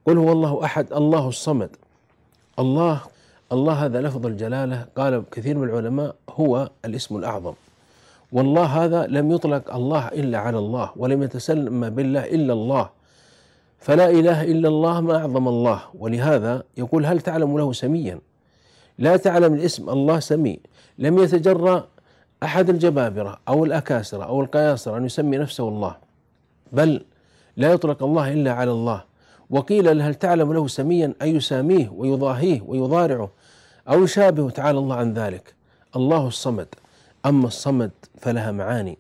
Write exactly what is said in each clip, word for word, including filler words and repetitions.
قل هو الله أحد الله الصمد. الله الله هذا لفظ الجلالة، قال كثير من العلماء هو الاسم الأعظم، والله هذا لم يطلق الله إلا على الله، ولم يتسمى بالله إلا الله، فلا إله إلا الله ما أعظم الله. ولهذا يقول هل تعلم له سميا؟ لا تعلم الاسم الله سمي. لم يتجرأ أحد الجبابرة أو الأكاسرة أو القياصرة أن يسمي نفسه الله، بل لا يطلق الله إلا على الله. وقيل هل تعلم له سميا أي يساميه ويضاهيه ويضارعه أو يشابهه، تعالى الله عن ذلك. الله الصمد. أما الصمد فلها معاني.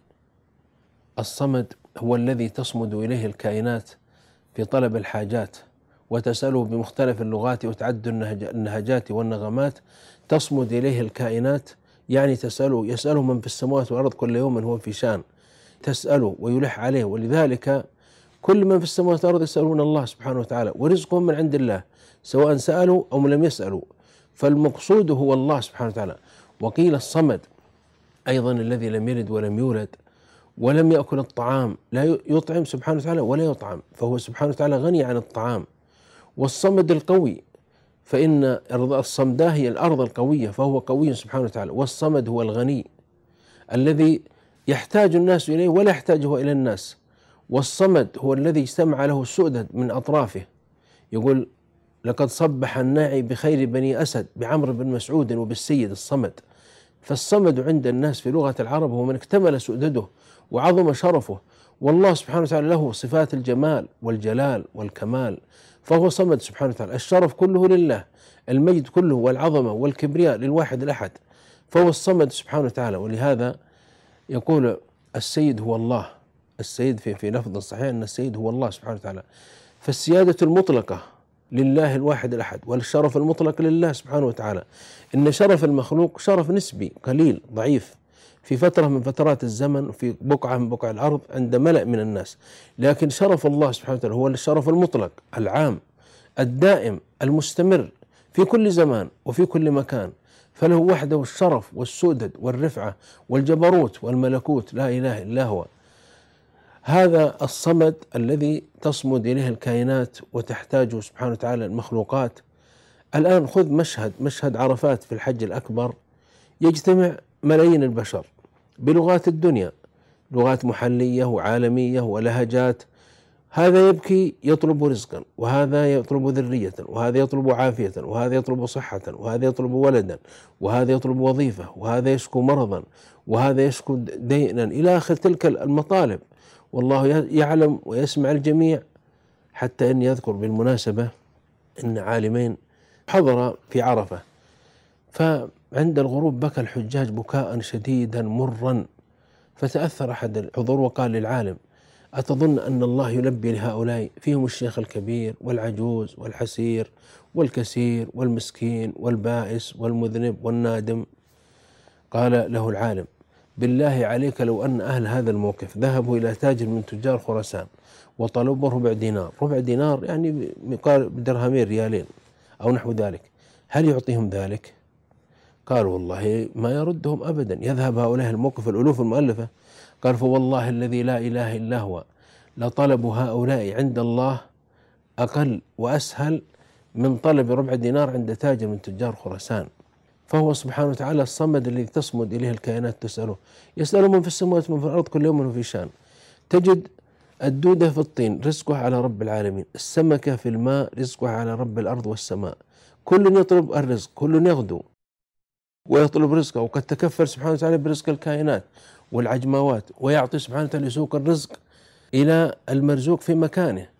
الصمد هو الذي تصمد إليه الكائنات في طلب الحاجات، وتسأله بمختلف اللغات وتعد النهجات والنغمات، تصمد إليه الكائنات، يعني تسأله يسأله من في السماوات والأرض كل يوم هو في شان، تسأله ويلح عليه. ولذلك كل من في السماوات والأرض يسألون الله سبحانه وتعالى، ورزقهم من عند الله سواء سألوا أو لم يسألوا، فالمقصود هو الله سبحانه وتعالى. وقيل الصمد أيضا الذي لم يلد ولم يولد ولم يأكل الطعام، لا يطعم سبحانه وتعالى ولا يطعم، فهو سبحانه وتعالى غني عن الطعام. والصمد القوي، فإن الصمداء هي الأرض القوية، فهو قوي سبحانه وتعالى. والصمد هو الغني الذي يحتاج الناس إليه ولا يحتاجه إلى الناس. والصمد هو الذي اجتمع له السؤدد من أطرافه. يقول لقد صبح الناعي بخير بني أسد بعمرو بن مسعود وبالسيد الصمد. فالصمد عند الناس في لغة العرب هو من اكتمل سؤدده وعظم شرفه، والله سبحانه وتعالى له صفات الجمال والجلال والكمال، فهو صمد سبحانه وتعالى. الشرف كله لله، المجد كله والعظمة والكبرياء للواحد الأحد، فهو الصمد سبحانه وتعالى. ولهذا يقول السيد هو الله، السيد في في لفظ صحيح أن السيد هو الله سبحانه وتعالى. فالسيادة المطلقة لله الواحد الأحد، والشرف المطلق لله سبحانه وتعالى. إن شرف المخلوق شرف نسبي قليل ضعيف في فترة من فترات الزمن، في بقعة من بقع الأرض عند ملأ من الناس، لكن شرف الله سبحانه وتعالى هو الشرف المطلق العام الدائم المستمر في كل زمان وفي كل مكان، فله وحده الشرف والسؤدد والرفعة والجبروت والملكوت، لا إله إلا هو. هذا الصمد الذي تصمد إليه الكائنات وتحتاجه سبحانه وتعالى المخلوقات. الآن خذ مشهد مشهد عرفات في الحج الأكبر، يجتمع ملايين البشر بلغات الدنيا، لغات محلية وعالمية ولهجات، هذا يبكي يطلب رزقا، وهذا يطلب ذرية، وهذا يطلب عافية، وهذا يطلب صحة، وهذا يطلب ولدا، وهذا يطلب وظيفة، وهذا يشكو مرضا، وهذا يشكو دينا، إلى آخر تلك المطالب. والله يعلم ويسمع الجميع. حتى إني أذكر بالمناسبة أن عالمين حضر في عرفة، فعند الغروب بكى الحجاج بكاء شديدا مرا، فتأثر أحد الحضور وقال للعالم أتظن أن الله يلبي لهؤلاء فيهم الشيخ الكبير والعجوز والحسير والكسير والمسكين والبائس والمذنب والنادم؟ قال له العالم بالله عليك لو أن أهل هذا الموقف ذهبوا إلى تاجر من تجار خراسان وطلبوا ربع دينار، ربع دينار يعني بدرهمين ريالين أو نحو ذلك، هل يعطيهم ذلك؟ قالوا والله ما يردهم أبدا، يذهب هؤلاء الموقف الألوف المؤلفة. قال فوالله الذي لا إله إلا هو لطلب هؤلاء عند الله أقل وأسهل من طلب ربع دينار عند تاجر من تجار خراسان. فهو سبحانه وتعالى الصمد الذي تصمد إليه الكائنات تسأله، يسأله من في السماوات ومن في الأرض كل يوم في شان. تجد الدودة في الطين رزقها على رب العالمين، السمكة في الماء رزقها على رب الأرض والسماء، كل يطلب الرزق، كل يغدو ويطلب رزقه، وقد تكفل سبحانه وتعالى برزق الكائنات والعجموات، ويعطي سبحانه وتعالى يسوق الرزق إلى المرزوق في مكانه.